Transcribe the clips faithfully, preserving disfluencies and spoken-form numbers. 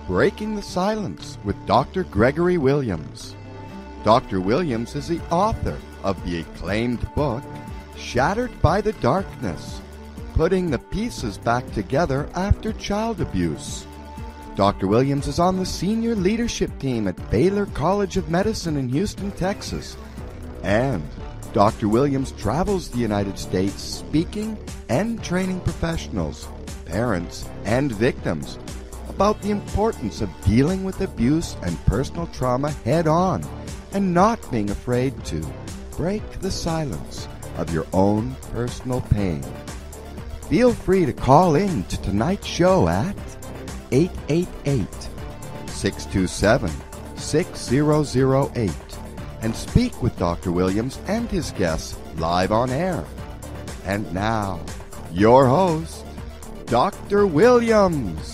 Breaking the Silence with Doctor Gregory Williams. Doctor Williams is the author of the acclaimed book, Shattered by the Darkness, Putting the Pieces Back Together After Child Abuse. Doctor Williams is on the senior leadership team at Baylor College of Medicine in Houston, Texas. And Doctor Williams travels the United States speaking and training professionals, parents, and victims about the importance of dealing with abuse and personal trauma head-on and not being afraid to break the silence of your own personal pain. Feel free to call in to tonight's show at eight eight eight, six two seven, six zero zero eight and speak with Doctor Williams and his guests live on air. And now, your host, Doctor Williams.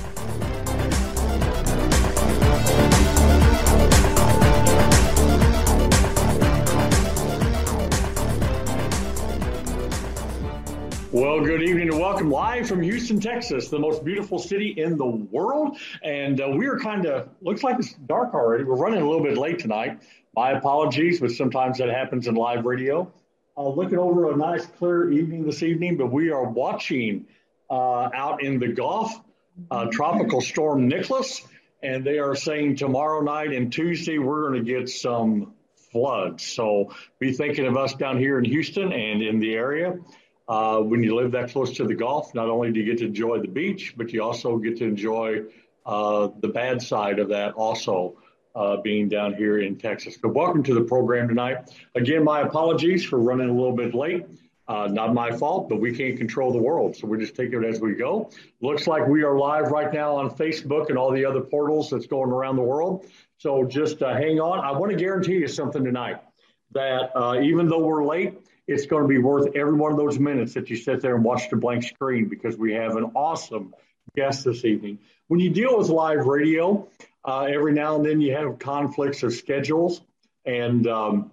Well, good evening and welcome live from Houston, Texas, the most beautiful city in the world. And uh, we are kind of, looks like it's dark already. We're running a little bit late tonight. My apologies, but sometimes that happens in live radio. Uh, looking over a nice clear evening this evening, but we are watching uh, out in the Gulf, uh, Tropical Storm Nicholas, and they are saying tomorrow night and Tuesday we're going to get some floods. So be thinking of us down here in Houston and in the area. Uh, when you live that close to the Gulf, not only do you get to enjoy the beach, but you also get to enjoy uh, the bad side of that also uh, being down here in Texas. But welcome to the program tonight. Again, my apologies for running a little bit late. Uh, not my fault, but we can't control the world, so we just take it as we go. Looks like we are live right now on Facebook and all the other portals that's going around the world. So just uh, hang on. I want to guarantee you something tonight, that uh, even though we're late, it's going to be worth every one of those minutes that you sit there and watch the blank screen, because we have an awesome guest this evening. When you deal with live radio, uh, every now and then you have conflicts of schedules. And um,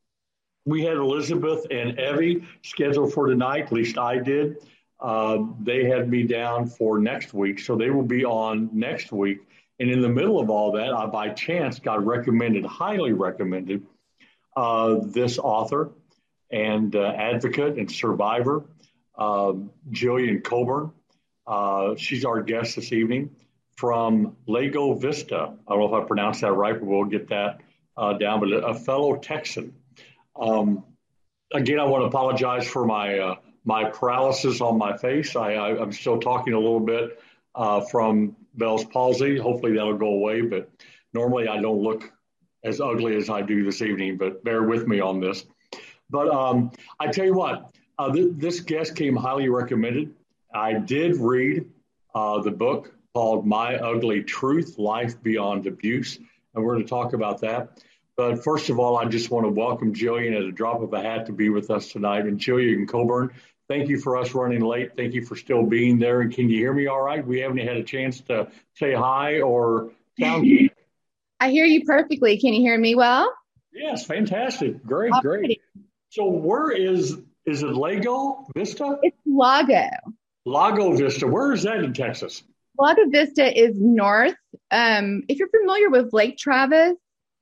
we had Elizabeth and Evie scheduled for tonight, at least I did. Uh, they had me down for next week, so they will be on next week. And in the middle of all that, I by chance got recommended, highly recommended, uh, this author and uh, advocate and survivor, uh, Jillian Coburn. Uh, she's our guest this evening from Lago Vista. I don't know if I pronounced that right, but we'll get that uh, down. But a fellow Texan. Um, again, I want to apologize for my uh, my paralysis on my face. I, I, I'm still talking a little bit uh, from Bell's palsy. Hopefully that'll go away. But normally I don't look as ugly as I do this evening. But bear with me on this. But um, I tell you what, uh, th- this guest came highly recommended. I did read uh, the book called My Ugly Truth, Life Beyond Abuse, and we're going to talk about that. But first of all, I just want to welcome Jillian at a drop of a hat to be with us tonight. And Jillian Coburn, thank you for us running late. Thank you for still being there. And can you hear me all right? We haven't had a chance to say hi or sound. I hear you perfectly. Can you hear me well? Yes, fantastic. Great, All great. right. So where is, is it Lago Vista? It's Lago. Lago Vista. Where is that in Texas? Lago Vista is north. Um, if you're familiar with Lake Travis,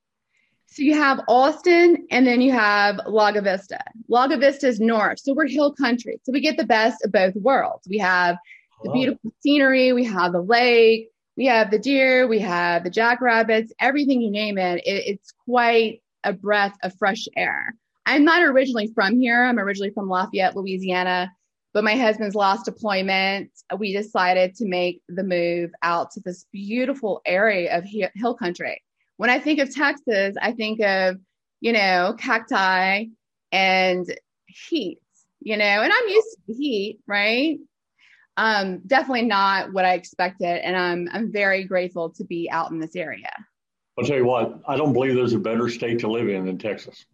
so you have Austin and then you have Lago Vista. Lago Vista is north. So we're hill country. So we get the best of both worlds. We have the Oh. beautiful scenery. We have the lake. We have the deer. We have the jackrabbits, everything you name it. it it's quite a breath of fresh air. I'm not originally from here. I'm originally from Lafayette, Louisiana, but my husband's last deployment, we decided to make the move out to this beautiful area of he- hill country. When I think of Texas, I think of, you know, cacti and heat, you know, and I'm used to heat, right? Um, definitely not what I expected. And I'm, I'm very grateful to be out in this area. I'll tell you what, I don't believe there's a better state to live in than Texas.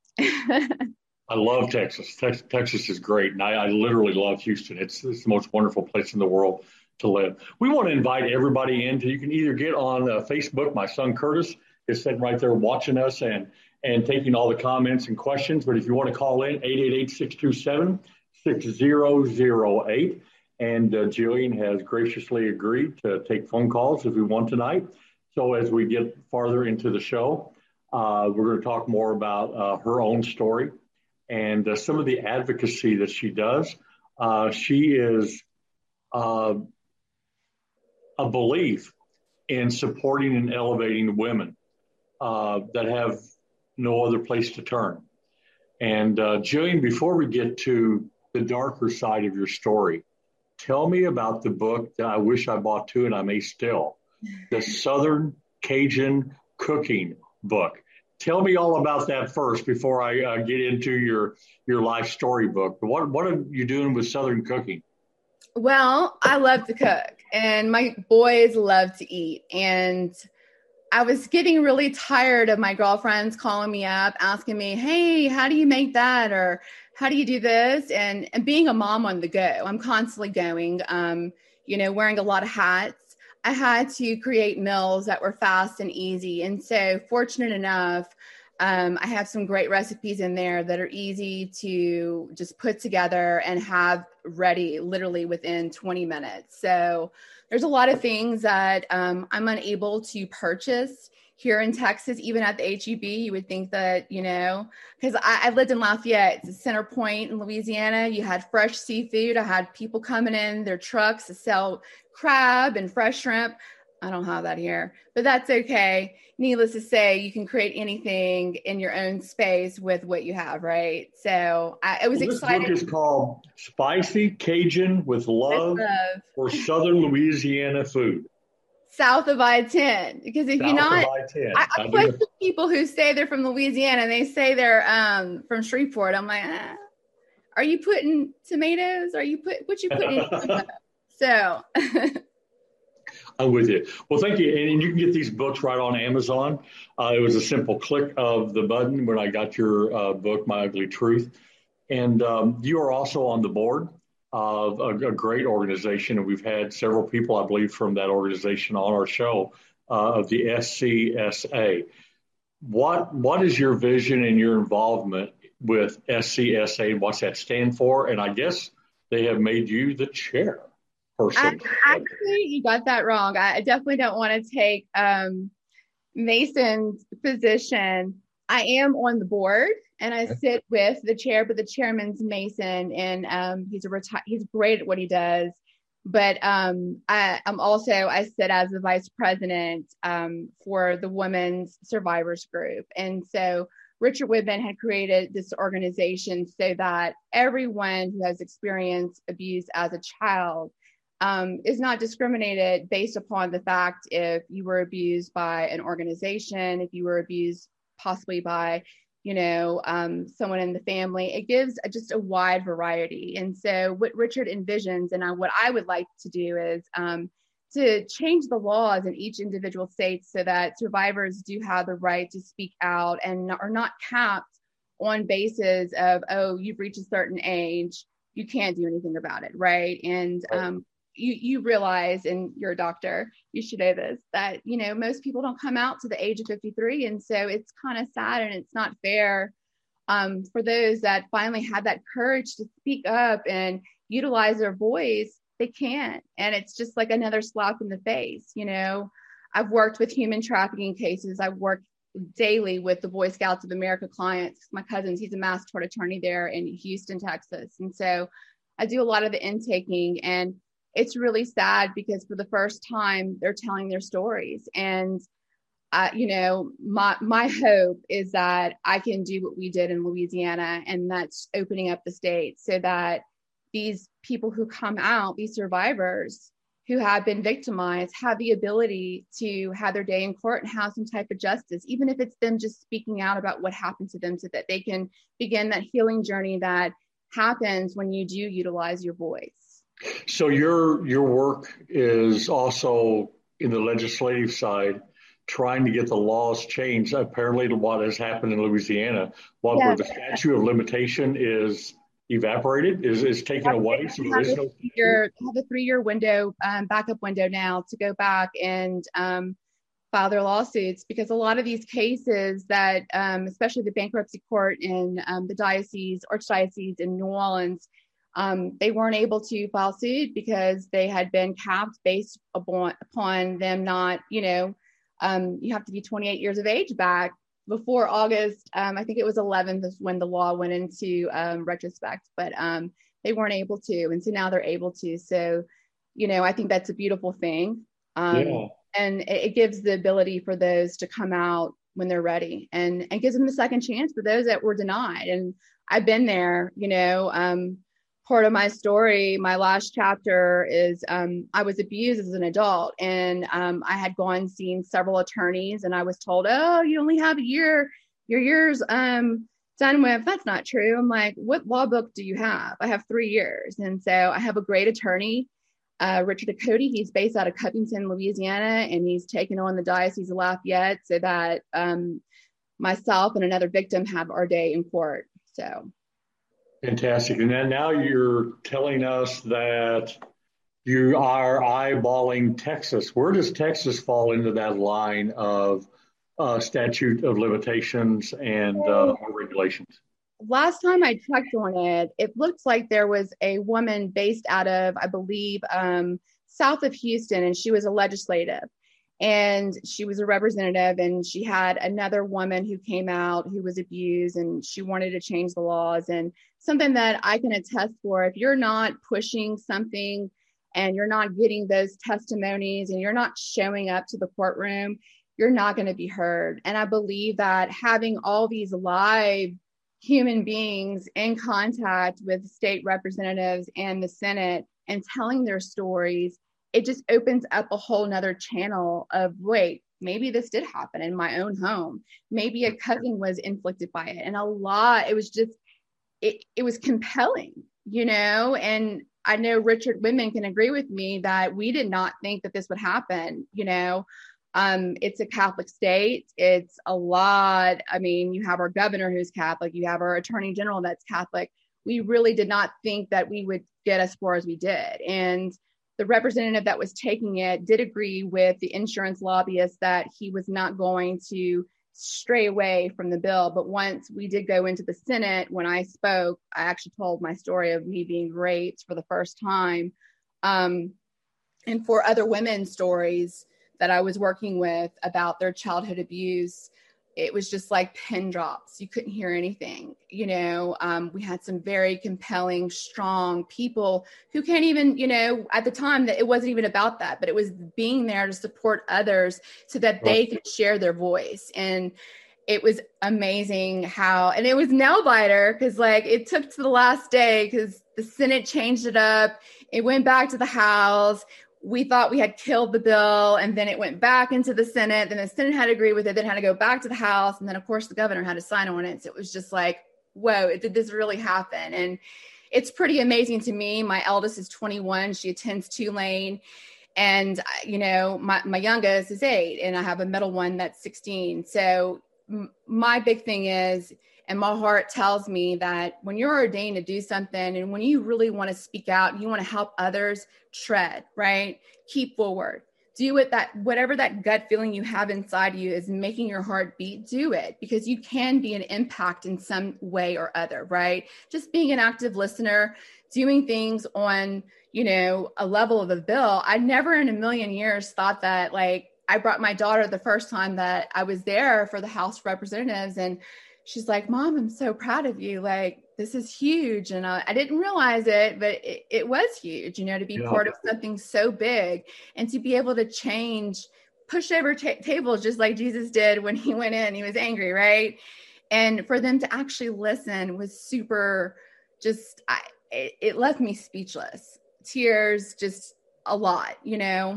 I love Texas. Tex- Texas is great. And I, I literally love Houston. It's, it's the most wonderful place in the world to live. We want to invite everybody in. To, you can either get on uh, Facebook. My son Curtis is sitting right there watching us and, and taking all the comments and questions. But if you want to call in, eight eight eight, six two seven, six zero zero eight. And uh, Jillian has graciously agreed to take phone calls if we want tonight. So as we get farther into the show, uh, we're going to talk more about uh, her own story and uh, some of the advocacy that she does. Uh, she is uh, a belief in supporting and elevating women uh, that have no other place to turn. And uh, Jillian, before we get to the darker side of your story, tell me about the book that I wish I bought too, and I may still, the Southern Cajun Cooking book. Tell me all about that first before I uh, get into your your life story book. What what are you doing with Southern cooking? Well, I love to cook, and my boys love to eat. And I was getting really tired of my girlfriends calling me up, asking me, hey, how do you make that? Or how do you do this? And, and being a mom on the go, I'm constantly going, um, you know, wearing a lot of hats. I had to create meals that were fast and easy. And so fortunate enough, um, I have some great recipes in there that are easy to just put together and have ready literally within twenty minutes. So there's a lot of things that um, I'm unable to purchase here in Texas, even at the H E B. You would think that, you know, because I, I lived in Lafayette, it's Center Point in Louisiana. You had fresh seafood. I had people coming in their trucks to sell crab and fresh shrimp. I don't have that here, but that's okay. Needless to say, you can create anything in your own space with what you have, right? So I, I was well, excited. This book is called Spicy Cajun with Love, love. for Southern Louisiana Food. South of I ten, because if South you're not, I, I, I question people who say they're from Louisiana and they say they're um, from Shreveport. I'm like, ah, are you putting tomatoes? Are you put what you putting in? So I'm with you. Well, thank you. And you can get these books right on Amazon. Uh, it was a simple click of the button when I got your uh, book, My Ugly Truth. And um, you are also on the board of a, a great organization. And we've had several people, I believe, from that organization on our show uh, of the S C S A. What What is your vision and your involvement with S C S A? What's that stand for? And I guess they have made you the chair. I, actually, you got that wrong. I definitely don't want to take um, Mason's position. I am on the board, and I sit with the chair, but the chairman's Mason, and um, he's a reti- he's great at what he does. But um, I, I'm also I sit as the vice president um, for the Women's Survivors Group, and so Richard Whitman had created this organization so that everyone who has experienced abuse as a child Um, is not discriminated based upon the fact if you were abused by an organization, if you were abused possibly by, you know, um, someone in the family. It gives a, just a wide variety. And so what Richard envisions and I, what I would like to do is um, to change the laws in each individual state so that survivors do have the right to speak out and are not capped on basis of, oh, you've reached a certain age, you can't do anything about it, right? And um, You, you realize, and you're a doctor, you should know this, that, you know, most people don't come out to the age of fifty-three. And so it's kind of sad and it's not fair um, for those that finally had that courage to speak up and utilize their voice. They can't. And it's just like another slap in the face. You know, I've worked with human trafficking cases. I've worked daily with the Boy Scouts of America clients. My cousin, he's a mass tort attorney there in Houston, Texas. And so I do a lot of the intaking, and it's really sad because for the first time they're telling their stories. And, uh, you know, my, my hope is that I can do what we did in Louisiana, and that's opening up the state so that these people who come out, these survivors who have been victimized, have the ability to have their day in court and have some type of justice, even if it's them just speaking out about what happened to them so that they can begin that healing journey that happens when you do utilize your voice. So your your work is also in the legislative side, trying to get the laws changed. Apparently, to what has happened in Louisiana, what yeah. where the statute of limitation is evaporated, is is taken yeah. away. So there is no. You have a three-year window, um, backup window now to go back and um, file their lawsuits, because a lot of these cases that, um, especially the bankruptcy court in um, the diocese, archdiocese in New Orleans. Um, they weren't able to file suit because they had been capped based upon, upon them not, you know, um, you have to be twenty-eight years of age back before August. Um, I think it was eleventh is when the law went into um, retrospect, but um, they weren't able to. And so now they're able to. So, you know, I think that's a beautiful thing. Um, yeah. And it, it gives the ability for those to come out when they're ready, and, and gives them a second chance for those that were denied. And I've been there, you know, um, part of my story, my last chapter is um, I was abused as an adult, and um, I had gone seen several attorneys, and I was told, oh, you only have a year, your year's um, done with. That's not true. I'm like, what law book do you have? I have three years. And so I have a great attorney, uh, Richard Ducote. He's based out of Covington, Louisiana, and he's taken on the Diocese of Lafayette so that um, myself and another victim have our day in court. So. Fantastic. And then now you're telling us that you are eyeballing Texas. Where does Texas fall into that line of uh, statute of limitations and uh, regulations? Last time I checked on it, it looks like there was a woman based out of, I believe, um, south of Houston, and she was a legislative. And she was a representative, and she had another woman who came out who was abused, and she wanted to change the laws. And something that I can attest for, if you're not pushing something and you're not getting those testimonies and you're not showing up to the courtroom, you're not going to be heard. And I believe that having all these live human beings in contact with state representatives and the Senate and telling their stories, it just opens up a whole nother channel of, wait, maybe this did happen in my own home. Maybe a cousin was inflicted by it. And a lot, it was just, it, it was compelling, you know, and I know Richard Whitman can agree with me that we did not think that this would happen. You know, um, it's a Catholic state. It's a lot. I mean, you have our governor who's Catholic, you have our attorney general that's Catholic. We really did not think that we would get as far as we did. And the representative that was taking it did agree with the insurance lobbyist that he was not going to stray away from the bill. But once we did go into the Senate, when I spoke, I actually told my story of me being raped for the first time. Um, and for other women's stories that I was working with about their childhood abuse, it was just like pin drops. You couldn't hear anything. You know, um, we had some very compelling, strong people who can't even, you know, at the time that it wasn't even about that, but it was being there to support others so that they could share their voice. And it was amazing how, and it was nail biter because like it took to the last day because the Senate changed it up. It went back to the House. We thought we had killed the bill, and then it went back into the Senate. Then the Senate had to agree with it, then had to go back to the House. And then of course the governor had to sign on it. So it was just like, whoa, did this really happen? And it's pretty amazing to me. My eldest is twenty-one. She attends Tulane. And, you know, my, my youngest is eight, and I have a middle one that's sixteen. So m- my big thing is, and my heart tells me that when you're ordained to do something and when you really want to speak out, you want to help others, tread, right? Keep forward. Do it, that whatever that gut feeling you have inside you is making your heart beat, do it, because you can be an impact in some way or other, right? Just being an active listener, doing things on, you know, a level of a bill. I never in a million years thought that, like, I brought my daughter the first time that I was there for the House of Representatives, and she's like, Mom, I'm so proud of you. Like, this is huge. And I, I didn't realize it, but it, it was huge, you know, to be yeah. part of something so big and to be able to change, push over ta- tables, just like Jesus did when he went in, he was angry, right? And for them to actually listen was super, just, I, it, it left me speechless. Tears, just a lot, you know?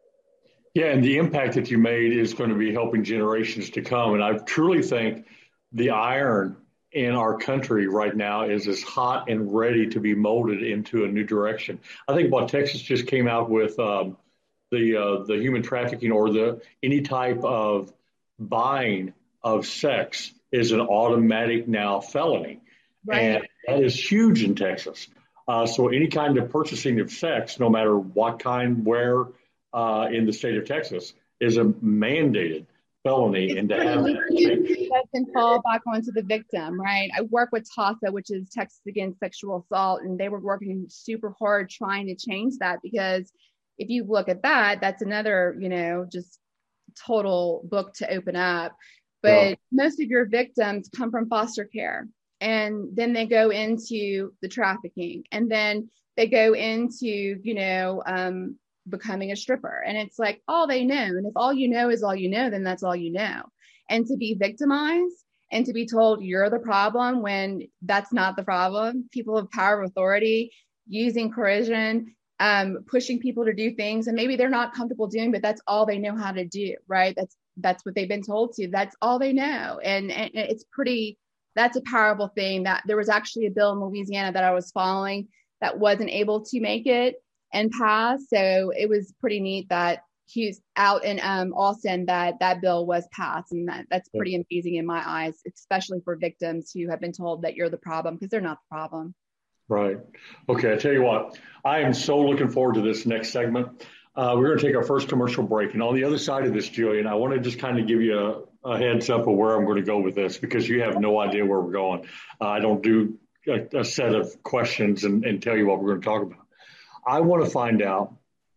Yeah. And the impact that you made is going to be helping generations to come. And I truly think the iron in our country right now is as hot and ready to be molded into a new direction. I think what Texas just came out with um, the uh, the human trafficking or the any type of buying of sex is an automatic now felony. Right. And that is huge in Texas. Uh, so any kind of purchasing of sex, no matter what kind, where uh, in the state of Texas, is a mandated felony, It's and to pretty have easy that can fall back onto the victim, right? I work with TASA, which is Texas Against Sexual Assault, and they were working super hard trying to change that, because if you look at that, that's another, you know, just total book to open up. But yeah. Most of your victims come from foster care, and then they go into the trafficking, and then they go into, you know, um, becoming a stripper. And it's like all they know. And if all you know is all you know, then that's all you know. And to be victimized and to be told you're the problem when that's not the problem. People have power of authority, using coercion, um, pushing people to do things, and maybe they're not comfortable doing, but that's all they know how to do, right? That's that's what they've been told to. That's all they know. And, and it's pretty, that's a powerful thing. That there was actually a bill in Louisiana that I was following that wasn't able to make it and pass. So it was pretty neat that he's out in um, Austin that that bill was passed. And that, that's pretty amazing in my eyes, especially for victims who have been told that you're the problem, because they're not the problem. Right. Okay. I tell you what, I am so looking forward to this next segment. Uh, we're going to take our first commercial break. And on the other side of this, Jillian, I want to just kind of give you a, a heads up of where I'm going to go with this, because you have no idea where we're going. Uh, I don't do a, a set of questions and, and tell you what we're going to talk about. I want to find out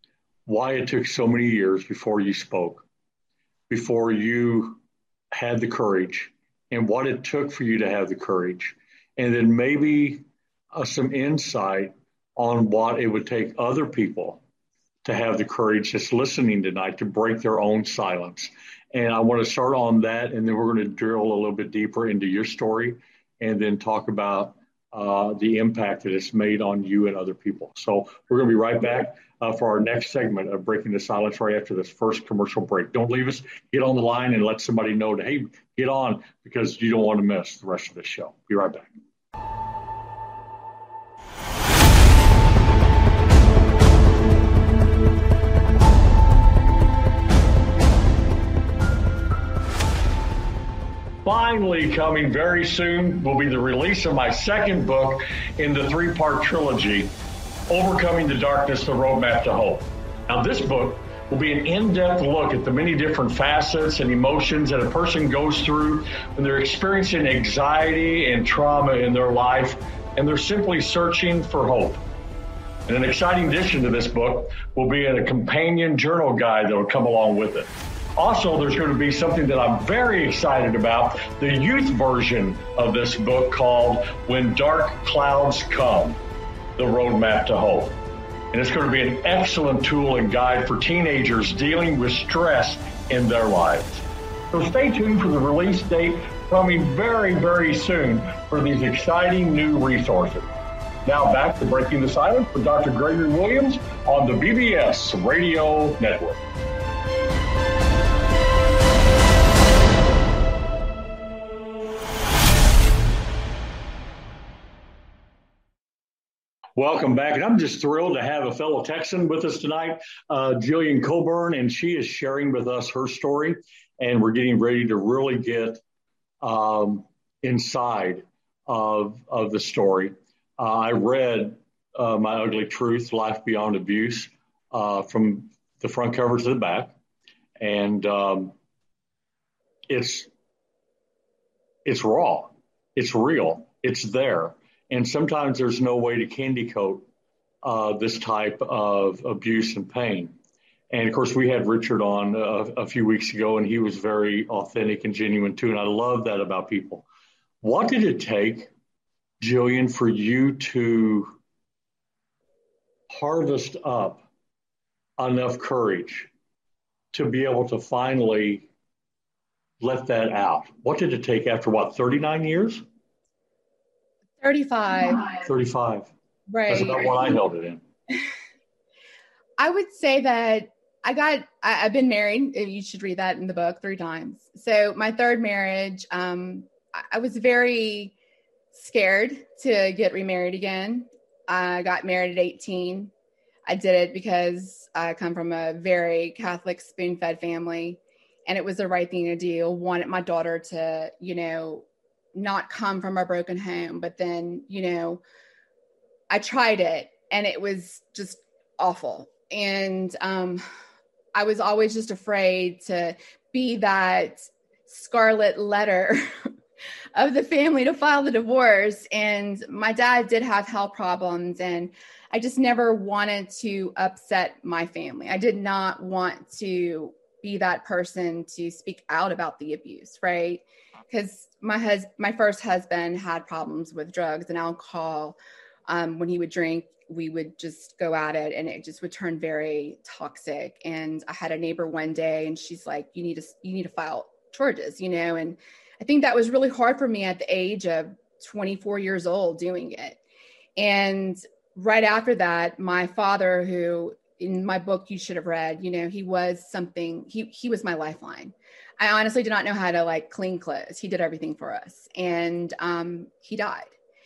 why it took so many years before you spoke, before you had the courage, and what it took for you to have the courage. And then maybe uh, some insight on what it would take other people to have the courage that's listening tonight to break their own silence. And I want to start on that, and then we're going to drill a little bit deeper into your story, and then talk about uh, the impact that it's made on you and other people. So we're going to be right back uh, for our next segment of Breaking the Silence right after this first commercial break. Don't leave us. Get on the line and let somebody know to, hey, get on, because you don't want to miss the rest of the show. Be right back. Finally, coming very soon will be the release of my second book in the three-part trilogy, Overcoming the Darkness, The Roadmap to Hope. Now, this book will be an in-depth look at the many different facets and emotions that a person goes through when they're experiencing anxiety and trauma in their life, and they're simply searching for hope. And an exciting addition to this book will be a companion journal guide that will come along with it. Also, there's going to be something that I'm very excited about, the youth version of this book called When Dark Clouds Come, The Roadmap to Hope. And it's going to be an excellent tool and guide for teenagers dealing with stress in their lives. So stay tuned for the release date coming very, very soon for these exciting new resources. Now back to Breaking the Silence with Doctor Gregory Williams on the B B S Radio Network. Welcome back. And I'm just thrilled to have a fellow Texan with us tonight, uh, Jillian Coburn, and she is sharing with us her story. And we're getting ready to really get um, inside of, of the story. Uh, I read uh, My Ugly Truth, Life Beyond Abuse, uh, from the front cover to the back. And um, it's it's raw. It's real. It's there. And sometimes there's no way to candy coat uh, this type of abuse and pain. And of course, we had Richard on a, a few weeks ago, and he was very authentic and genuine too. And I love that about people. What did it take, Jillian, for you to harvest up enough courage to be able to finally let that out? What did it take after what, thirty-nine years? thirty-five. thirty-five. Right. That's about what I held it in. I would say that I got, I, I've been married. You should read that in the book three times. So my third marriage, um, I, I was very scared to get remarried again. I got married at eighteen. I did it because I come from a very Catholic spoon-fed family, and it was the right thing to do. Wanted my daughter to, you know, not come from a broken home, but then, you know, I tried it and it was just awful. And um, I was always just afraid to be that scarlet letter of the family to file the divorce. And my dad did have health problems, and I just never wanted to upset my family. I did not want to be that person to speak out about the abuse, right? Because my hus- my first husband had problems with drugs and alcohol. Um, when he would drink, we would just go at it, and it just would turn very toxic. And I had a neighbor one day, and she's like, you need to, you need to file charges, you know? And I think that was really hard for me at the age of twenty-four years old doing it. And right after that, my father, who in my book you should have read, you know, he was something, he, he was my lifeline. I honestly did not know how to like clean clothes. He did everything for us. And um, he died.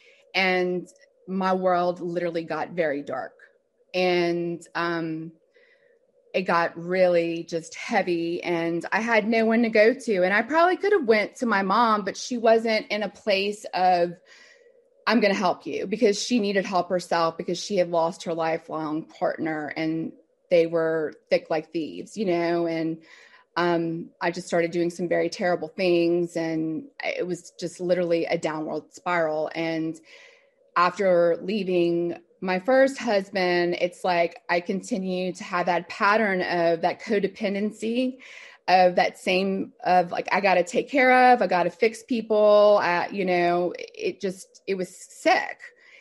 And my world literally got very dark. And um, it got really just heavy, and I had no one to go to. And I probably could have went to my mom, but she wasn't in a place of, I'm going to help you, because she needed help herself, because she had lost her lifelong partner and they were thick like thieves, you know? And um, I just started doing some very terrible things, and it was just literally a downward spiral. And after leaving my first husband, it's like I continue to have that pattern of that codependency, of that same of like, I got to take care of, I got to fix people, uh, you know, it just, it was sick.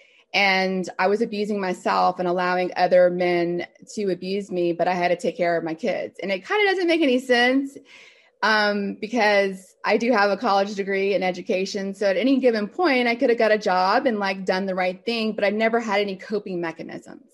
And I was abusing myself and allowing other men to abuse me, but I had to take care of my kids. And it kind of doesn't make any sense um, because I do have a college degree in education. So at any given point, I could have got a job and like done the right thing, but I never had any coping mechanisms.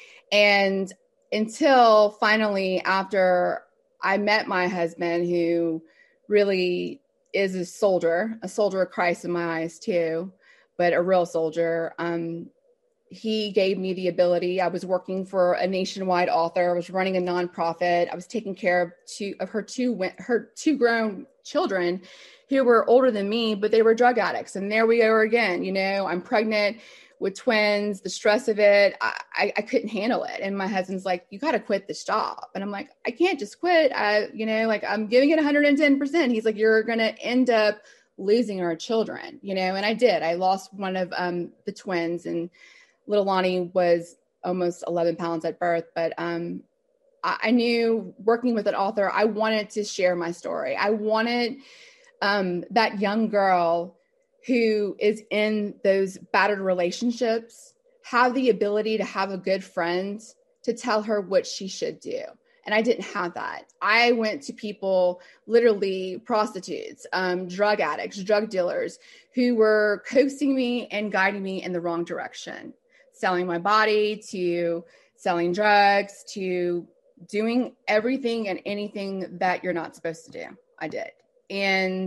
And until finally, after I met my husband, who really is a soldier, a soldier of Christ in my eyes too, but a real soldier. Um, he gave me the ability. I was working for a nationwide author. I was running a nonprofit. I was taking care of two of her two her two grown children who were older than me, but they were drug addicts. And there we go again. You know, I'm pregnant with twins. The stress of it, I, I, I couldn't handle it. And my husband's like, "You got to quit this job." And I'm like, "I can't just quit. I, you know, like I'm giving it one hundred ten percent. He's like, "You're going to end up losing our children," you know? And I did. I lost one of um, the twins, and little Lonnie was almost eleven pounds at birth. But um, I, I knew working with an author, I wanted to share my story. I wanted um, that young girl who is in those battered relationships have the ability to have a good friend to tell her what she should do. And I didn't have that. I went to people, literally prostitutes, um, drug addicts, drug dealers, who were coaxing me and guiding me in the wrong direction, selling my body, to selling drugs, to doing everything and anything that you're not supposed to do. I did. And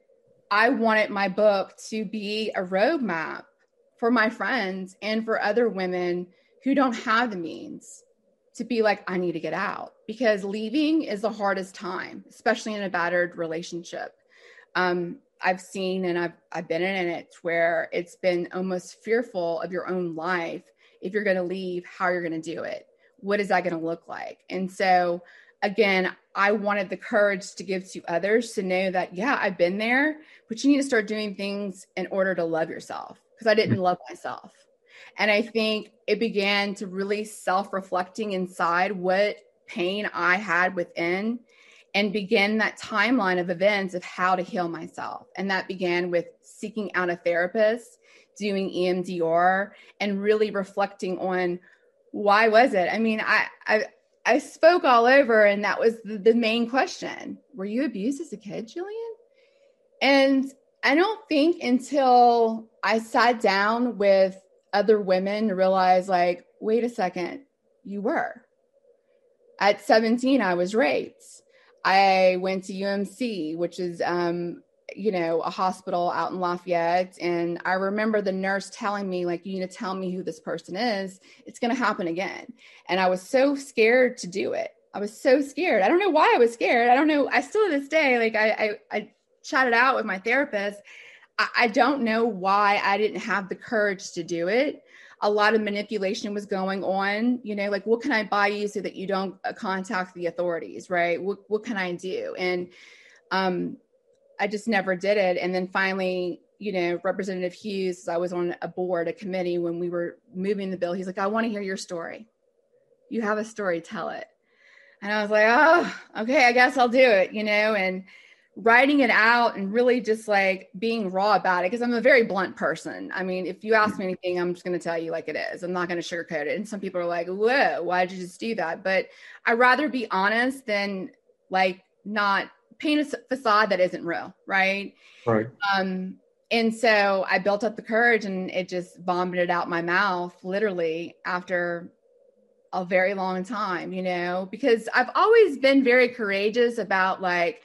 I wanted my book to be a roadmap for my friends and for other women who don't have the means to be like, I need to get out, because leaving is the hardest time, especially in a battered relationship. Um, I've seen, and I've, I've been in it, where it's been almost fearful of your own life. If you're going to leave, how you're going to do it. What is that going to look like? And so again, I wanted the courage to give to others to know that, yeah, I've been there, but you need to start doing things in order to love yourself, because I didn't love myself. And I think it began to really self-reflecting inside what pain I had within, and begin that timeline of events of how to heal myself. And that began with seeking out a therapist, doing E M D R, and really reflecting on why was it? I mean, I, I, I spoke all over, and that was the, the main question. Were you abused as a kid, Jillian? And I don't think until I sat down with other women to realize, like, wait a second, you were. At seventeen, I was raped. I went to U M C, which is, um, you know, a hospital out in Lafayette. And I remember the nurse telling me, like, you need to tell me who this person is. It's going to happen again. And I was so scared to do it. I was so scared. I don't know why I was scared. I don't know. I still to this day, like I, I, I chatted out with my therapist. I, I don't know why I didn't have the courage to do it. a lot of manipulation was going on, you know, like, what can I buy you so that you don't uh, contact the authorities, right? What, what can I do? And um, I just never did it. And then finally, you know, Representative Hughes, I was on a board, a committee when we were moving the bill. He's like, I want to hear your story. You have a story, tell it. And I was like, oh, okay, I guess I'll do it, you know, and writing it out and really just like being raw about it, because I'm a very blunt person. I mean, if you ask me anything, I'm just going to tell you like it is. I'm not going to sugarcoat it. And some people are like, whoa, why did you just do that? But I'd rather be honest than like not paint a facade that isn't real, right? Right. Um, and so I built up the courage, and it just vomited out my mouth, literally, after a very long time, you know, because I've always been very courageous about like,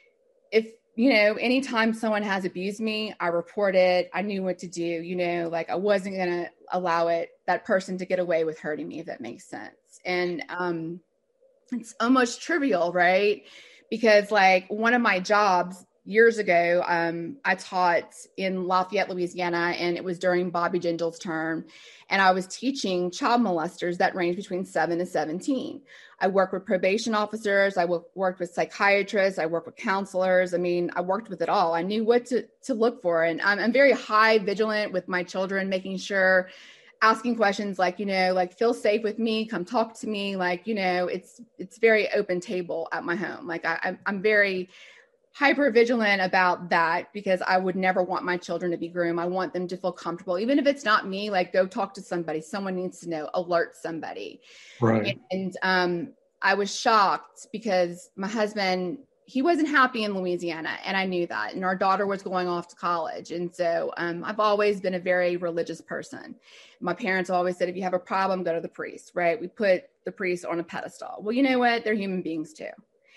if, you know, anytime someone has abused me, I report it. I knew what to do, you know, like I wasn't going to allow it, that person to get away with hurting me, if that makes sense. And um, it's almost trivial, right? Because like one of my jobs years ago, um, I taught in Lafayette, Louisiana, and it was during Bobby Jindal's term. And I was teaching child molesters that range between seven and seventeen. I worked with probation officers. I w- worked with psychiatrists. I worked with counselors. I mean, I worked with it all. I knew what to, to look for. And I'm, I'm very high vigilant with my children, making sure, asking questions like, you know, like, feel safe with me, come talk to me. Like, you know, it's, it's very open table at my home. Like I, I'm, I'm very hyper vigilant about that, because I would never want my children to be groomed. I want them to feel comfortable, even if it's not me, like go talk to somebody. Someone needs to know, alert somebody. Right. And um, I was shocked because my husband, he wasn't happy in Louisiana, and I knew that. And our daughter was going off to college. And so um, I've always been a very religious person. My parents always said, if you have a problem, go to the priest, right? We put the priest on a pedestal. Well, you know what? They're human beings too.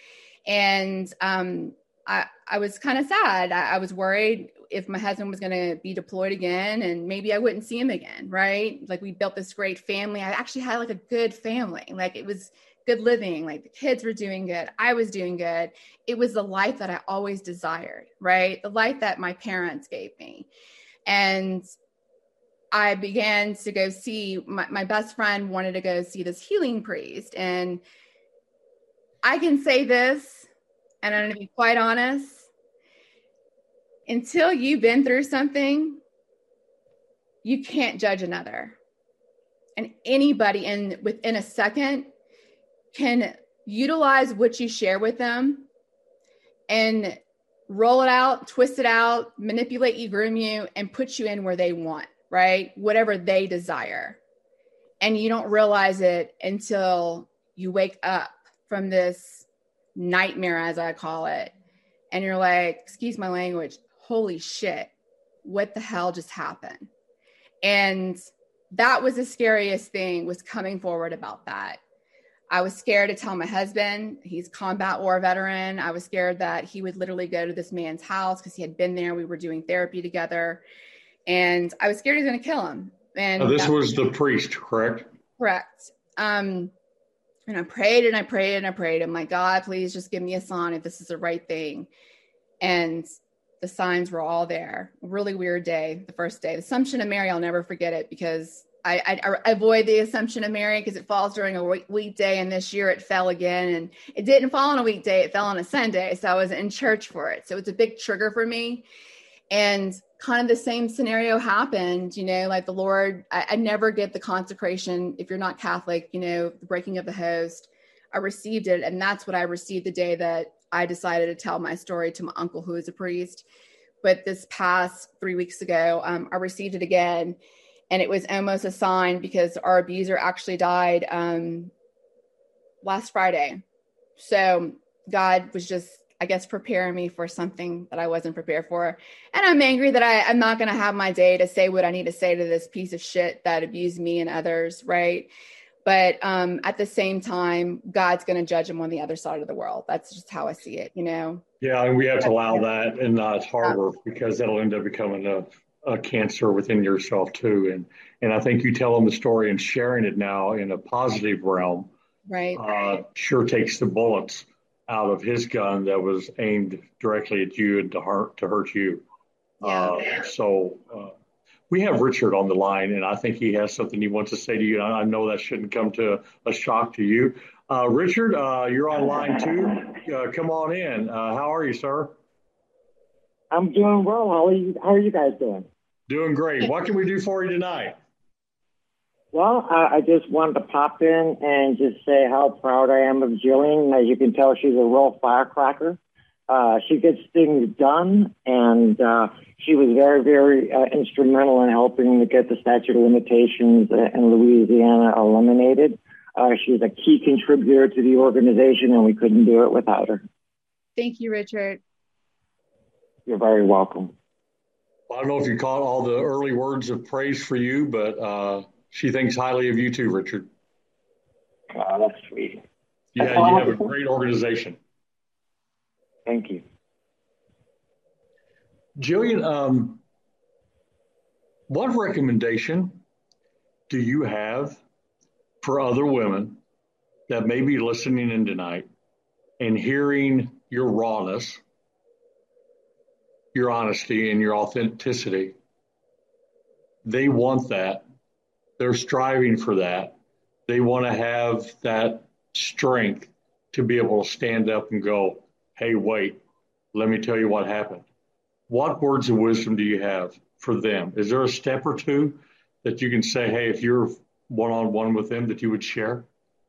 And um, I, I was kind of sad. I, I was worried if my husband was going to be deployed again, and maybe I wouldn't see him again, right? Like we built this great family. I actually had like a good family. Like it was good living. Like the kids were doing good. I was doing good. It was the life that I always desired, right? The life that my parents gave me. And I began to go see, my, my best friend wanted to go see this healing priest. And I can say this, and I'm going to be quite honest, until you've been through something, you can't judge another. And anybody in within a second can utilize what you share with them and roll it out, twist it out, manipulate you, groom you, and put you in where they want, right? Whatever they desire. And you don't realize it until you wake up from this nightmare, as I call it. And you're like, excuse my language, holy shit, what the hell just happened? And that was the scariest thing, was coming forward about that. I was scared to tell my husband. He's a combat war veteran. I was scared that he would literally go to this man's house because he had been there. We were doing therapy together. And I was scared he was going to kill him. And now, this was the priest, correct? Correct. Um, and I prayed and I prayed and I prayed. I'm like, God, please just give me a sign if this is the right thing. And the signs were all there. A really weird day, the first day. The Assumption of Mary, I'll never forget it, because I, I, I avoid the Assumption of Mary because it falls during a weekday, and this year it fell again. And it didn't fall on a weekday, it fell on a Sunday. So I was in church for it. So it was a big trigger for me. And kind of the same scenario happened, you know, like the Lord, I, I never get the consecration. If you're not Catholic, you know, the breaking of the host, I received it. And that's what I received the day that I decided to tell my story to my uncle, who is a priest. But this past three weeks ago, um, I received it again. And it was almost a sign, because our abuser actually died um, last Friday. So God was just, I guess, preparing me for something that I wasn't prepared for. And I'm angry that I, I'm not going to have my day to say what I need to say to this piece of shit that abused me and others, right? But um, at the same time, God's going to judge him on the other side of the world. That's just how I see it, you know? Yeah, and we have to allow that and not harbor, because that'll end up becoming a a cancer within yourself too. And, and I think you telling the story and sharing it now in a positive realm, right, uh, sure takes the bullets out of his gun that was aimed directly at you and to hurt, to hurt you. Yeah. Uh, so, uh, We have Richard on the line, and I think he has something he wants to say to you. I know that shouldn't come to a shock to you. Uh, Richard, uh, you're on line two. Uh, come on in. Uh, how are you, sir? I'm doing well. How are you, how are you guys doing? Doing great. What can we do for you tonight? Well, I, I just wanted to pop in and just say how proud I am of Jillian. As you can tell, she's a real firecracker. Uh, she gets things done, and uh, she was very, very uh, instrumental in helping to get the statute of limitations in Louisiana eliminated. Uh, she's a key contributor to the organization, and we couldn't do it without her. Thank you, Richard. You're very welcome. I don't know if you caught all the early words of praise for you, but uh, she thinks highly of you too, Richard. Oh, that's sweet. Yeah, that's you awesome. have a great organization. Thank you. Jillian, um, what recommendation do you have for other women that may be listening in tonight and hearing your rawness, your honesty, and your authenticity? They want that. They're striving for that. They want to have that strength to be able to stand up and go, hey, wait, let me tell you what happened. What words of wisdom do you have for them? Is there a step or two that you can say, hey, if you're one-on-one with them, that you would share?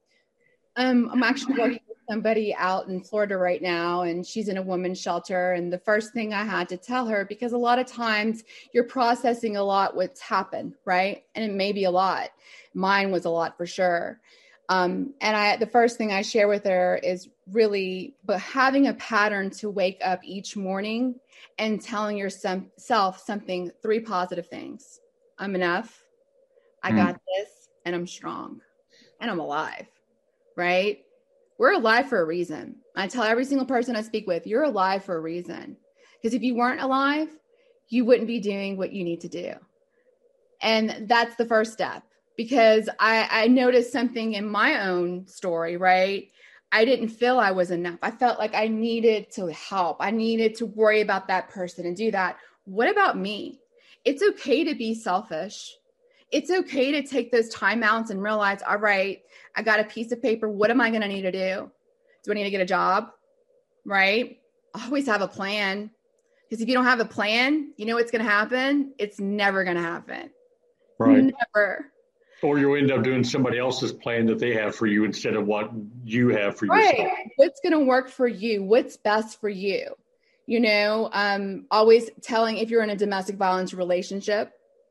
Um, I'm actually working with somebody out in Florida right now, and she's in a women's shelter. And the first thing I had to tell her, because a lot of times you're processing a lot what's happened, right? And it may be a lot. Mine was a lot for sure. Um, and I, the first thing I share with her is really, but having a pattern to wake up each morning and telling yourself something, three positive things. I'm enough. I got mm. this, and I'm strong, and I'm alive, right? We're alive for a reason. I tell every single person I speak with, you're alive for a reason. Because if you weren't alive, you wouldn't be doing what you need to do. And that's the first step. Because I, I noticed something in my own story, right? I didn't feel I was enough. I felt like I needed to help. I needed to worry about that person and do that. What about me? It's okay to be selfish. It's okay to take those timeouts and realize, all right, I got a piece of paper. What am I going to need to do? Do I need to get a job? Right? Always have a plan. Because if you don't have a plan, you know what's going to happen? It's never going to happen. Right. Never. Or you'll end up doing somebody else's plan that they have for you instead of what you have for yourself. Right. What's going to work for you? What's best for you? You know, um, always telling if you're in a domestic violence relationship,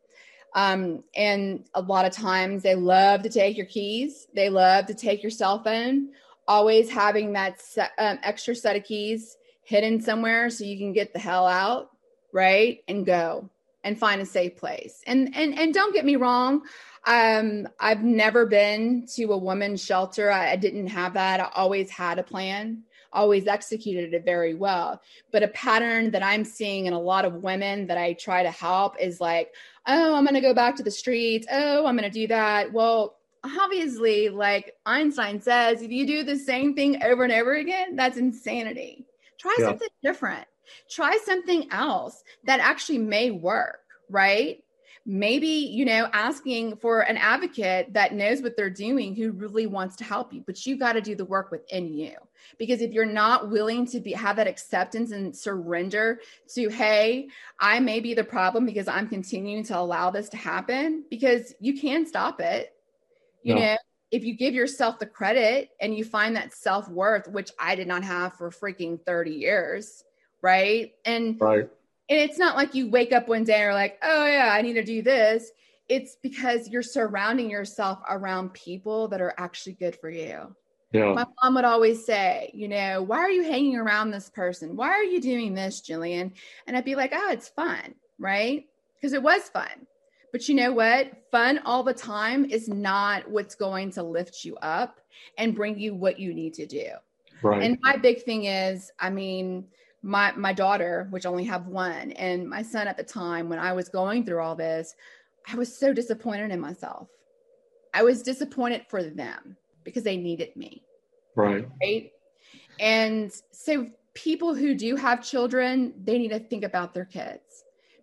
um, and a lot of times they love to take your keys. They love to take your cell phone. Always having that set, um, extra set of keys hidden somewhere so you can get the hell out, right? And go and find a safe place. And and and don't get me wrong. Um, I've never been to a women's shelter. I, I didn't have that. I always had a plan, always executed it very well. But a pattern that I'm seeing in a lot of women that I try to help is like, oh, I'm going to go back to the streets. Oh, I'm going to do that. Well, obviously, like Einstein says, if you do the same thing over and over again, that's insanity. Try yeah. something different. Try something else that actually may work, right? Maybe, you know, asking for an advocate that knows what they're doing, who really wants to help you, but you got to do the work within you. Because if you're not willing to be, have that acceptance and surrender to, hey, I may be the problem because I'm continuing to allow this to happen, because you can stop it. You no. know, if you give yourself the credit and you find that self-worth, which I did not have for freaking thirty years. Right. And right. And it's not like you wake up one day and are like, oh, yeah, I need to do this. It's because you're surrounding yourself around people that are actually good for you. Yeah. My mom would always say, you know, why are you hanging around this person? Why are you doing this, Jillian? And I'd be like, oh, it's fun, right? Because it was fun. But you know what? Fun all the time is not what's going to lift you up and bring you what you need to do. Right. And my big thing is, I mean, My my daughter, which I only have one, and my son at the time when I was going through all this, I was so disappointed in myself. I was disappointed for them because they needed me. Right. Right. And so people who do have children, they need to think about their kids,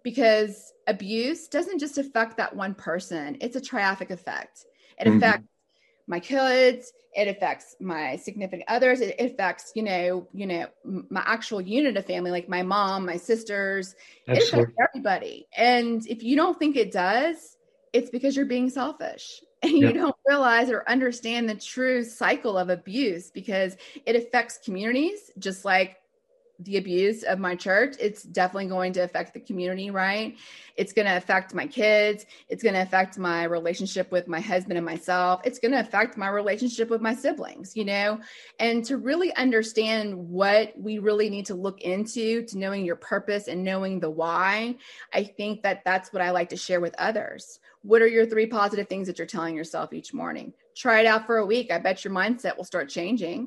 because abuse doesn't just affect that one person. It's a triadic effect. It Mhm. affects my kids. It affects my significant others. It affects, you know, you know, my actual unit of family, like my mom, my sisters. It affects Absolutely. everybody. And if you don't think it does, it's because you're being selfish and you Yeah. don't realize or understand the true cycle of abuse, because it affects communities just like the abuse of my church. It's definitely going to affect the community, right? It's going to affect my kids. It's going to affect my relationship with my husband and myself. It's going to affect my relationship with my siblings, you know, and to really understand what we really need to look into, to knowing your purpose and knowing the why. I think that that's what I like to share with others. What are your three positive things that you're telling yourself each morning? Try it out for a week. I bet your mindset will start changing.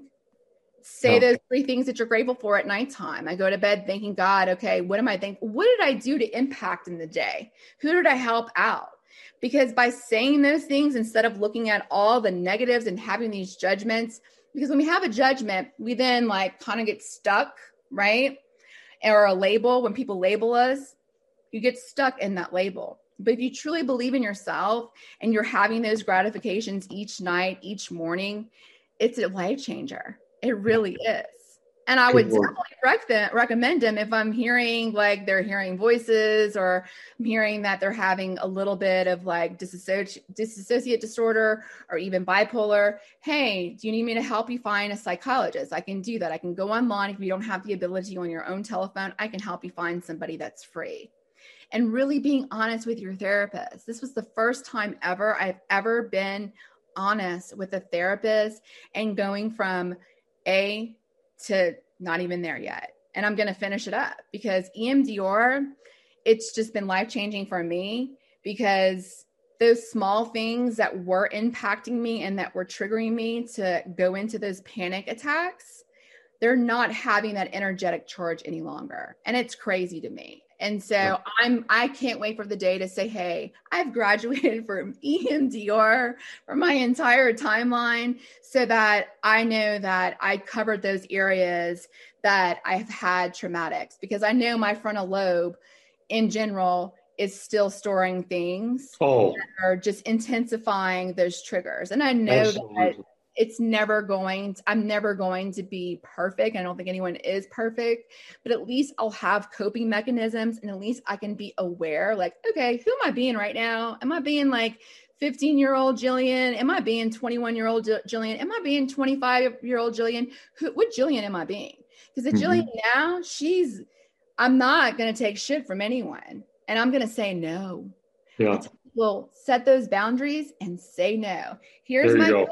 Say Yeah. those three things that you're grateful for at nighttime. I go to bed thanking God, okay, what am I thankful? What did I do to impact in the day? Who did I help out? Because by saying those things, instead of looking at all the negatives and having these judgments, because when we have a judgment, we then like kind of get stuck, right? Or a label, when people label us, you get stuck in that label. But if you truly believe in yourself and you're having those gratifications each night, each morning, it's a life changer. It really is. And I would Good word. definitely rec- them, recommend them if I'm hearing like they're hearing voices, or I'm hearing that they're having a little bit of like disassoci- dissociate disorder or even bipolar. Hey, do you need me to help you find a psychologist? I can do that. I can go online. If you don't have the ability on your own telephone, I can help you find somebody that's free. And really being honest with your therapist. This was the first time ever I've ever been honest with a therapist and going from A to not even there yet. And I'm going to finish it up because E M D R, it's just been life-changing for me, because those small things that were impacting me and that were triggering me to go into those panic attacks, they're not having that energetic charge any longer. And it's crazy to me. And so Yeah. I'm, I can't wait for the day to say, hey, I've graduated from E M D R for my entire timeline, so that I know that I covered those areas that I've had traumatics, because I know my frontal lobe in general is still storing things Oh, that are just intensifying those triggers. And I know that absolutely. it's never going to, I'm never going to be perfect. I don't think anyone is perfect, but at least I'll have coping mechanisms, and at least I can be aware, like, okay, who am I being right now? Am I being like fifteen year old Jillian? Am I being twenty-one year old Jillian? Am I being twenty-five year old Jillian? Who, what Jillian am I being? Because the Mhm. Jillian now, she's, I'm not going to take shit from anyone, and I'm going to say no. Yeah. Will set those boundaries and say no. Here's There you my go.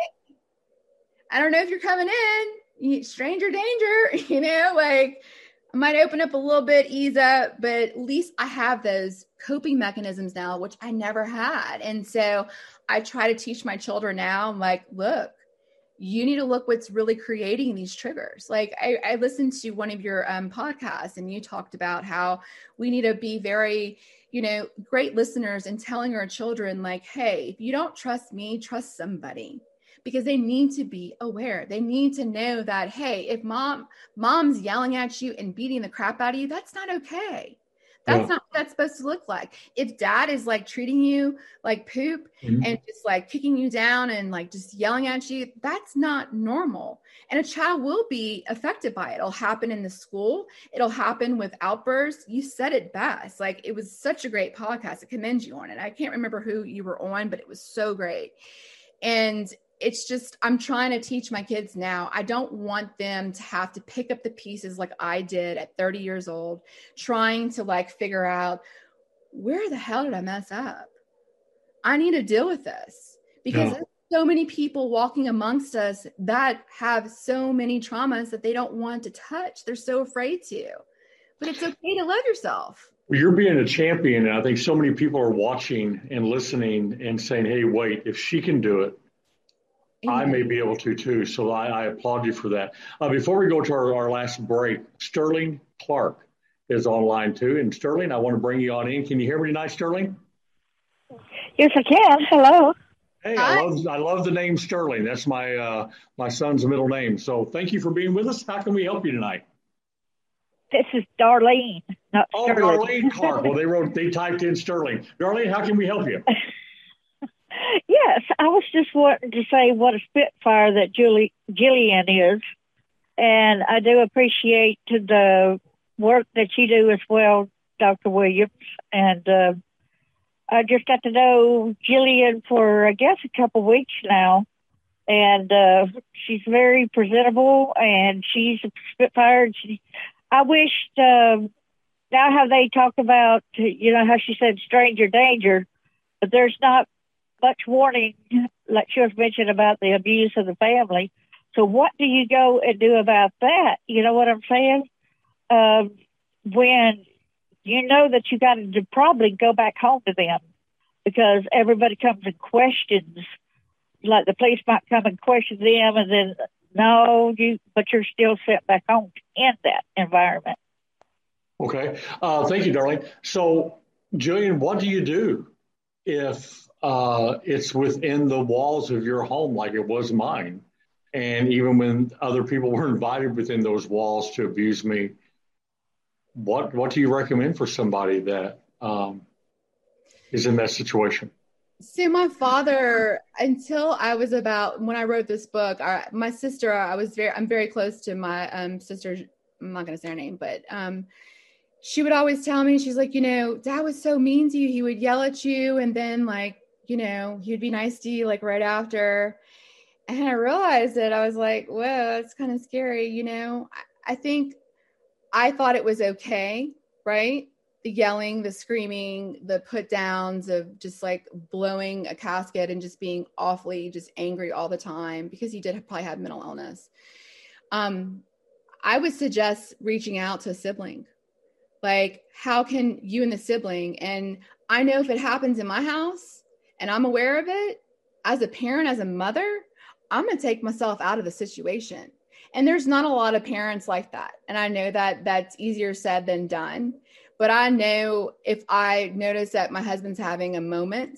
I don't know if you're coming in, you, stranger danger, you know, like I might open up a little bit, ease up, but at least I have those coping mechanisms now, which I never had. And so I try to teach my children now, I'm like, look, you need to look what's really creating these triggers. Like I, I listened to one of your um, podcasts, and you talked about how we need to be very, you know, great listeners and telling our children like, hey, if you don't trust me, trust somebody. Because they need to be aware. They need to know that, hey, if mom mom's yelling at you and beating the crap out of you, that's not okay. That's Yeah. not what that's supposed to look like. If dad is like treating you like poop Mhm. and just like kicking you down and like just yelling at you, that's not normal. And a child will be affected by it. It'll happen in the school. It'll happen with outbursts. You said it best. Like, it was such a great podcast. I commend you on it. I can't remember who you were on, but it was so great. And it's just, I'm trying to teach my kids now. I don't want them to have to pick up the pieces like I did at thirty years old, trying to like figure out, where the hell did I mess up? I need to deal with this, because Yeah. there's so many people walking amongst us that have so many traumas that they don't want to touch. They're so afraid to, but it's okay to love yourself. Well, you're being a champion, and I think so many people are watching and listening and saying, hey, wait, if she can do it, I may be able to too. So I, I applaud you for that. Uh, before we go to our, our last break, Sterling Clark is online too. And Sterling, I want to bring you on in. Can you hear me tonight, Sterling? Yes, I can. Hello. Hey, Hi. I love I love the name Sterling. That's my uh, my son's middle name. So thank you for being with us. How can we help you tonight? This is Darlene, not Oh, Sterling. Darlene Clark. Well, they wrote, they typed in Sterling. Darlene, how can we help you? Yes, I was just wanting to say what a spitfire that Julie Jillian is, and I do appreciate the work that you do as well, Doctor Williams. And uh, I just got to know Jillian for, I guess, a couple of weeks now, and uh, she's very presentable, and she's a spitfire. And she, I wished, uh, now how they talk about, you know, how she said stranger danger, but there's not much warning, like she was mentioning about the abuse of the family. So what do you go and do about that? You know what I'm saying? Um, when you know that you got to probably go back home to them because everybody comes and questions, like the police might come and question them, and then no, you, but you're still sent back home in that environment. Okay. Uh, thank you, Darlene. So, Jillian, what do you do if uh, it's within the walls of your home like it was mine? And even when other people were invited within those walls to abuse me, what what do you recommend for somebody that um, is in that situation? So my father, until I was about, when I wrote this book, our, my sister, I was very, I'm very close to my um, sister. I'm not going to say her name, but um, she would always tell me, she's like, you know, Dad was so mean to you. He would yell at you. And then like, you know, he'd be nice to you like right after. And I realized that I was like, whoa, that's kind of scary. You know, I, I think I thought it was okay, right? The yelling, the screaming, the put downs of just like blowing a casket and just being awfully just angry all the time because he did probably have mental illness. Um, I would suggest reaching out to a sibling. Like, how can you and the sibling, and I know if it happens in my house and I'm aware of it, as a parent, as a mother, I'm going to take myself out of the situation. And there's not a lot of parents like that. And I know that that's easier said than done. But I know if I notice that my husband's having a moment,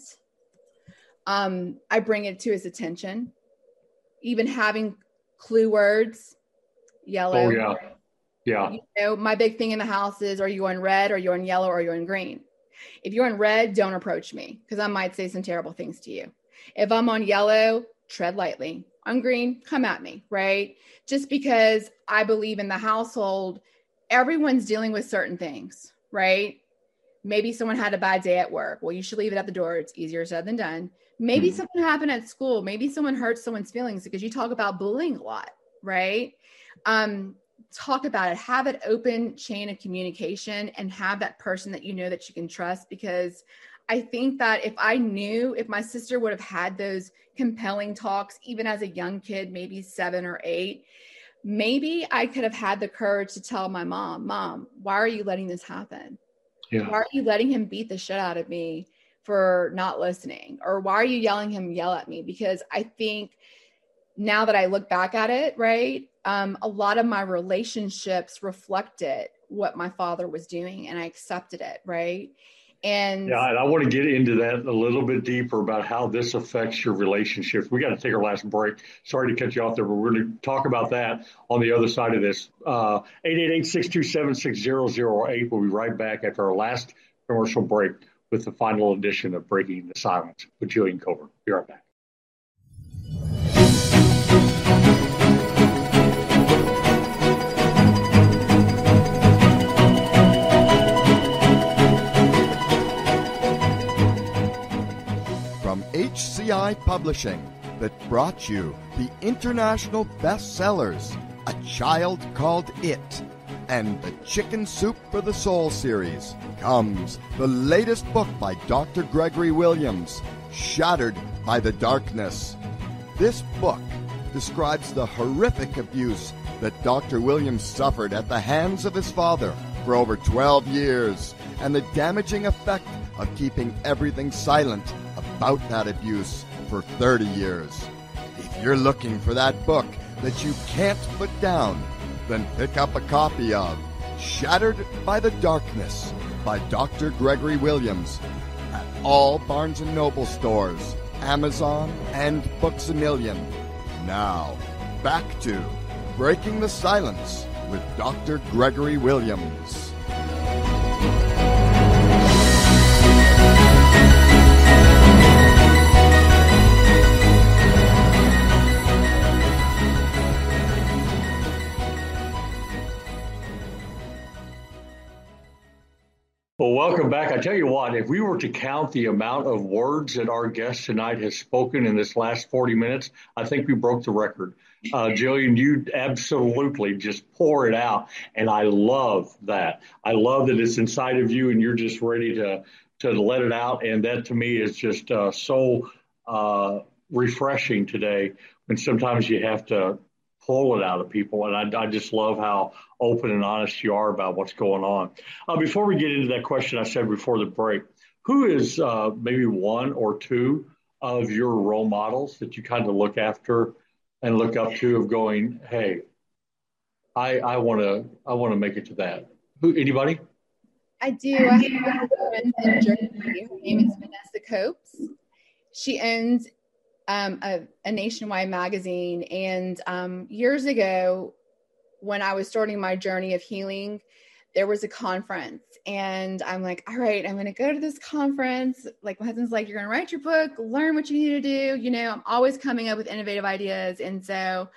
um, I bring it to his attention. Even having clue words, yellow. Oh, yeah. Yeah. You know, my big thing in the house is, are you on red, or you're on yellow, or you're on green? If you're on red, don't approach me because I might say some terrible things to you. If I'm on yellow, tread lightly. On green, come at me, right? Just because I believe in the household, everyone's dealing with certain things, right? Maybe someone had a bad day at work. Well, you should leave it at the door. It's easier said than done. Maybe mm-hmm. something happened at school. Maybe someone hurt someone's feelings because you talk about bullying a lot, right? Um, talk about it. Have an open chain of communication and have that person that you know that you can trust, because I think that if I knew, if my sister would have had those compelling talks, even as a young kid, maybe seven or eight, maybe I could have had the courage to tell my mom, Mom, why are you letting this happen? Yeah. Why are you letting him beat the shit out of me for not listening? Or why are you yelling him yell at me? Because I think now that I look back at it, right, um, a lot of my relationships reflected what my father was doing, and I accepted it, right? And yeah, and I want to get into that a little bit deeper about how this affects your relationships. We got to take our last break. Sorry to cut you off there, but we're going to talk about that on the other side of this. Uh, eight eight eight, six two seven, six zero zero eight. We'll be right back after our last commercial break with the final edition of Breaking the Silence with Jillian Coburn. Be right back. H C I Publishing, that brought you the international bestsellers, A Child Called It, and the Chicken Soup for the Soul series, comes the latest book by Doctor Gregory Williams, Shattered by the Darkness. This book describes the horrific abuse that Doctor Williams suffered at the hands of his father for over twelve years, and the damaging effect of keeping everything silent about that abuse for thirty years. If you're looking for that book that you can't put down, then pick up a copy of Shattered by the Darkness by Doctor Gregory Williams at all Barnes and Noble stores, Amazon, and Books A Million. Now, back to Breaking the Silence with Doctor Gregory Williams. Well, welcome back. I tell you what, if we were to count the amount of words that our guest tonight has spoken in this last forty minutes, I think we broke the record. Uh, Jillian, you absolutely just pour it out. And I love that. I love that it's inside of you and you're just ready to, to let it out. And that to me is just uh, so uh, refreshing today when sometimes you have to pull it out of people. And I, I just love how open and honest you are about what's going on. Uh, before we get into that question I said before the break, who is uh, maybe one or two of your role models that you kind of look after and look up to of going, hey, I I want to I want to make it to that? Who? Anybody? I do. I have a friend in Jersey. Her name is Vanessa Copes. She owns um, a, a nationwide magazine. And um, years ago, when I was starting my journey of healing, there was a conference and I'm like, all right, I'm going to go to this conference. Like my husband's like, you're going to write your book, learn what you need to do. You know, I'm always coming up with innovative ideas. And so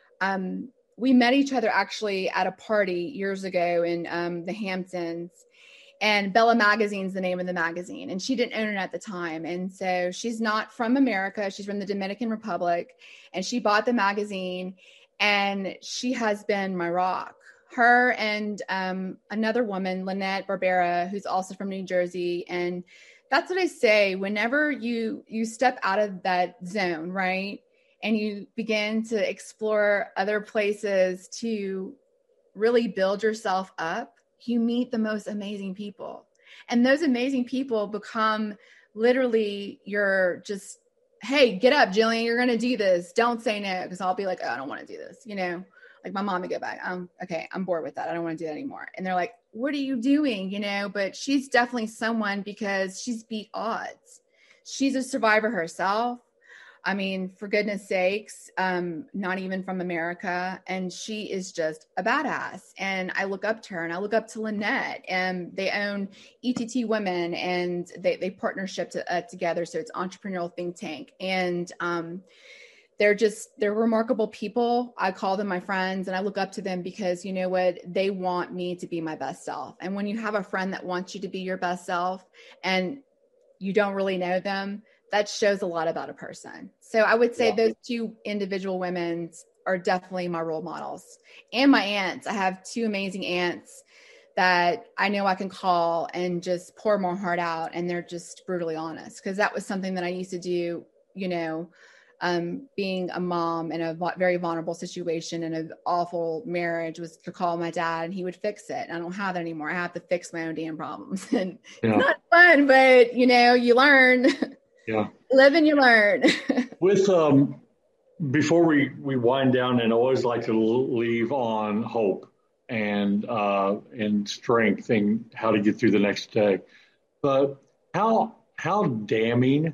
um, we met each other actually at a party years ago in um, the Hamptons. And Bella Magazine's the name of the magazine. And she didn't own it at the time. And so she's not from America. She's from the Dominican Republic. And she bought the magazine. And she has been my rock. Her and um, another woman, Lynette Barbera, who's also from New Jersey. And that's what I say, whenever you you step out of that zone, right? And you begin to explore other places to really build yourself up, you meet the most amazing people. And those amazing people become literally your just, hey, get up, Jillian, you're going to do this. Don't say no. Because I'll be like, oh, I don't want to do this. You know, like my mom would go back. Um, okay, I'm bored with that. I don't want to do that anymore. And they're like, what are you doing? You know, but she's definitely someone because she's beat odds. She's a survivor herself. I mean, for goodness sakes, um, not even from America. And she is just a badass. And I look up to her and I look up to Lynette, and they own E T T Women and they, they partnership to, uh, together. So it's Entrepreneurial Think Tank. And um, they're just, they're remarkable people. I call them my friends and I look up to them because you know what? They want me to be my best self. And when you have a friend that wants you to be your best self and you don't really know them, that shows a lot about a person. So I would say yeah. those two individual women are definitely my role models. And my aunts. I have two amazing aunts that I know I can call and just pour my heart out. And they're just brutally honest. Because that was something that I used to do, you know, um, being a mom in a very vulnerable situation in an awful marriage, was to call my dad and he would fix it. And I don't have that anymore. I have to fix my own damn problems. And yeah. It's not fun, but you know, you learn. Yeah. Live and you learn. With um, before we, we wind down, and I always like to leave on hope and uh, and strength and how to get through the next day. But how how damning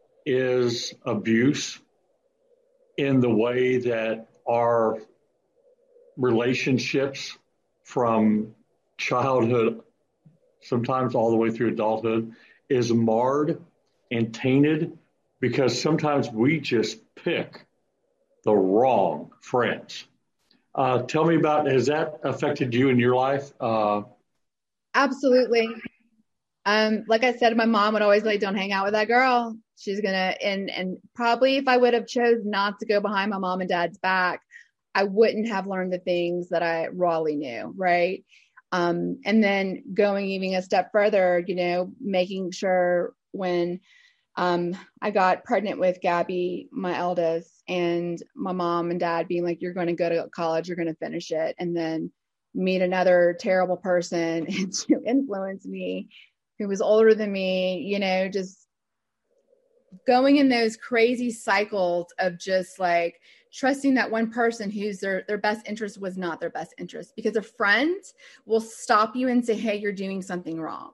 is abuse in the way that our relationships from childhood, sometimes all the way through adulthood, is marred and tainted because sometimes we just pick the wrong friends. Uh, tell me about, has that affected you in your life? Uh, Absolutely. Um, like I said, my mom would always like, don't hang out with that girl. She's going to, and, and probably if I would have chose not to go behind my mom and dad's back, I wouldn't have learned the things that I rawly knew. Right. Um, and then going even a step further, you know, making sure when um, I got pregnant with Gabby, my eldest, and my mom and dad being like, you're going to go to college, you're going to finish it. And then meet another terrible person to influence me who was older than me, you know, just going in those crazy cycles of just like trusting that one person whose their, their best interest was not their best interest, because a friend will stop you and say, hey, you're doing something wrong.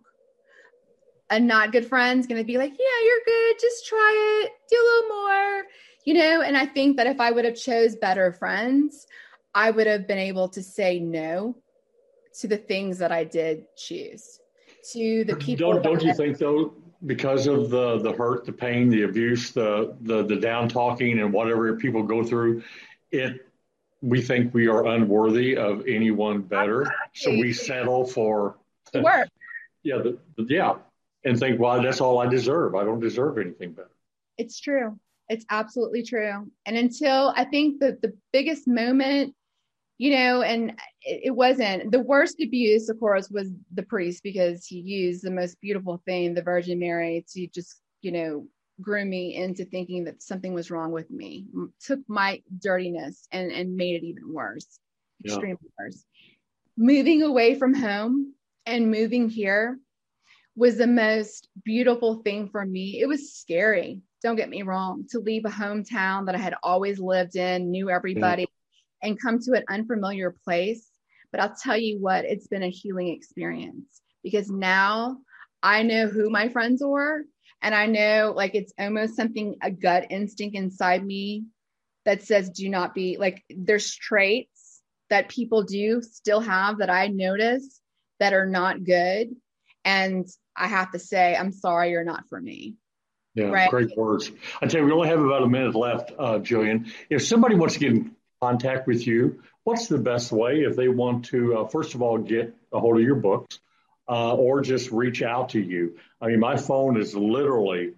A not good friend's going to be like, yeah, you're good. Just try it. Do a little more, you know? And I think that if I would have chose better friends, I would have been able to say no to the things that I did choose, to the people. Don't, don't you that, think, though, because of the, the hurt, the pain, the abuse, the, the, the down talking and whatever people go through, it, we think we are unworthy of anyone better. So we settle for work. Yeah. The, the, yeah. And think, well, that's all I deserve. I don't deserve anything better. It's true. It's absolutely true. And until I think that the biggest moment, you know, and it, it wasn't the worst abuse, of course, was the priest, because he used the most beautiful thing, the Virgin Mary, to just, you know, groom me into thinking that something was wrong with me, took my dirtiness and, and made it even worse, yeah. Extremely worse. Moving away from home and moving here was the most beautiful thing for me. It was scary. Don't get me wrong, to leave a hometown that I had always lived in, knew everybody, yeah. and come to an unfamiliar place. But I'll tell you what, it's been a healing experience, because now I know who my friends are. And I know, like, it's almost something, a gut instinct inside me that says, do not be like, there's traits that people do still have that I notice that are not good. And I have to say, I'm sorry, you're not for me. Yeah, right? Great words. I tell you, we only have about a minute left, uh, Jillian. If somebody wants to get in contact with you, what's the best way if they want to, uh, first of all, get a hold of your books uh, or just reach out to you? I mean, my phone is literally,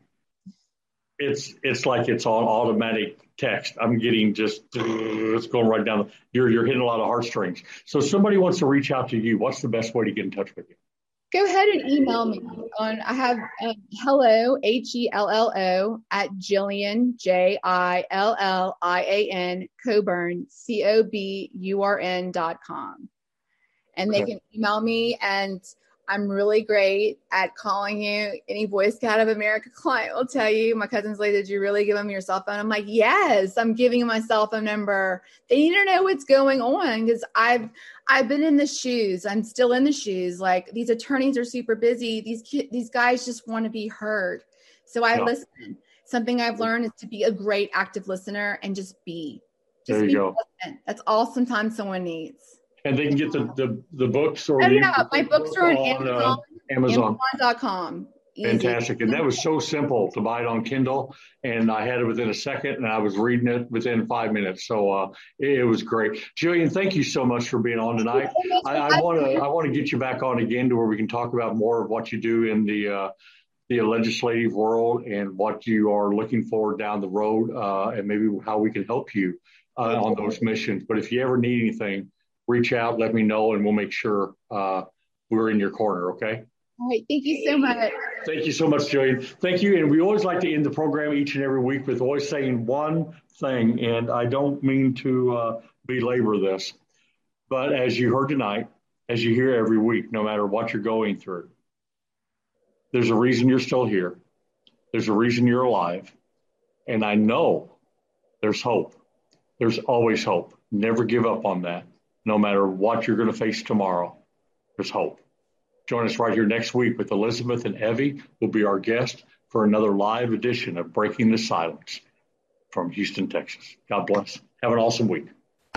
it's it's like it's on automatic text. I'm getting just, uh, it's going right down. You're, you're hitting a lot of heartstrings. So if somebody wants to reach out to you, what's the best way to get in touch with you? Go ahead and email me on, I have uh, hello, H E L L O, at Jillian, J I L L I A N, Coburn, C O B U R N dot com. And they can email me, and I'm really great at calling you. Any Boy Scout of America client will tell you, my cousin's like, did you really give them your cell phone? I'm like, yes, I'm giving them my cell phone number. They need to know what's going on, because I've I've been in the shoes. I'm still in the shoes. Like, these attorneys are super busy. These ki- these guys just want to be heard. So I yeah. listen. Something I've learned is to be a great active listener and just be. Just there you be go. Present. That's all sometimes someone needs. And they can get the, the, the books or oh, the, yeah, my books are on Amazon, uh, Amazon. Amazon dot com. Easy. Fantastic. And that was so simple to buy it on Kindle. And I had it within a second, and I was reading it within five minutes. So uh, it, it was great. Jillian, thank you so much for being on tonight. I want to I want to get you back on again to where we can talk about more of what you do in the uh, the legislative world and what you are looking for down the road, uh, and maybe how we can help you uh, on those missions. But if you ever need anything, reach out, let me know, and we'll make sure uh, we're in your corner, okay? All right. Thank you so much. Thank you so much, Jillian. Thank you. And we always like to end the program each and every week with always saying one thing, and I don't mean to uh, belabor this, but as you heard tonight, as you hear every week, no matter what you're going through, there's a reason you're still here. There's a reason you're alive. And I know there's hope. There's always hope. Never give up on that. No matter what you're going to face tomorrow, there's hope. Join us right here next week with Elizabeth and Evie, who will be our guest for another live edition of Breaking the Silence from Houston, Texas. God bless. Have an awesome week.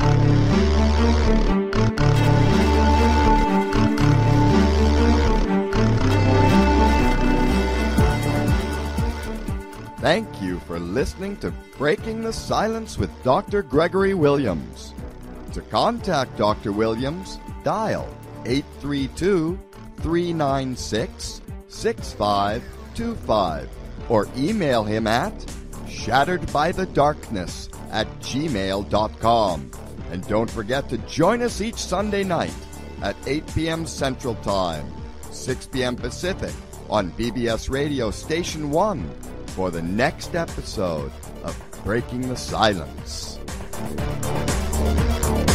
Thank you for listening to Breaking the Silence with Doctor Gregory Williams. To contact Doctor Williams, dial eight three two, three nine six, six five two five or email him at shatteredbythedarkness at gmail dot com. And don't forget to join us each Sunday night at eight p.m. Central Time, six p.m. Pacific on B B S Radio Station one for the next episode of Breaking the Silence.